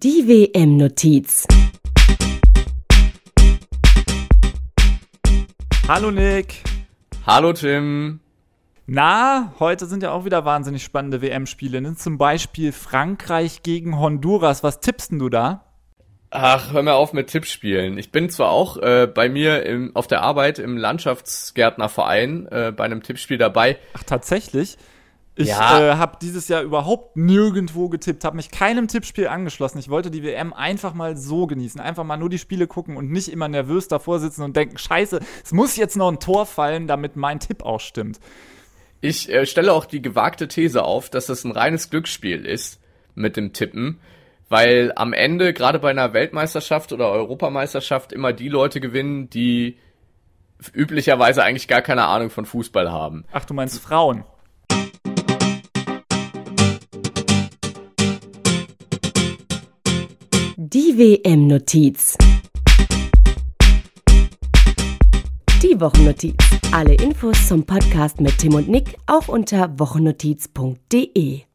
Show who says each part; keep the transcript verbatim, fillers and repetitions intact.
Speaker 1: Die W M-Notiz.
Speaker 2: Hallo Nick.
Speaker 3: Hallo Tim.
Speaker 2: Na, heute sind ja auch wieder wahnsinnig spannende W M-Spiele, ne? Zum Beispiel Frankreich gegen Honduras. Was tippst denn du da?
Speaker 3: Ach, hör mir auf mit Tippspielen. Ich bin zwar auch äh, bei mir im, auf der Arbeit im Landschaftsgärtnerverein äh, bei einem Tippspiel dabei.
Speaker 2: Ach, tatsächlich? Ich
Speaker 3: Ja.
Speaker 2: äh, habe dieses Jahr überhaupt nirgendwo getippt, habe mich keinem Tippspiel angeschlossen. Ich wollte die W M einfach mal so genießen, einfach mal nur die Spiele gucken und nicht immer nervös davor sitzen und denken, scheiße, es muss jetzt noch ein Tor fallen, damit mein Tipp auch stimmt.
Speaker 3: Ich äh, stelle auch die gewagte These auf, dass das ein reines Glücksspiel ist mit dem Tippen, weil am Ende, gerade bei einer Weltmeisterschaft oder Europameisterschaft, immer die Leute gewinnen, die üblicherweise eigentlich gar keine Ahnung von Fußball haben.
Speaker 2: Ach, du meinst Frauen?
Speaker 1: Die W M-Notiz. Die Wochennotiz. Alle Infos zum Podcast mit Tim und Nick auch unter wochennotiz punkt de.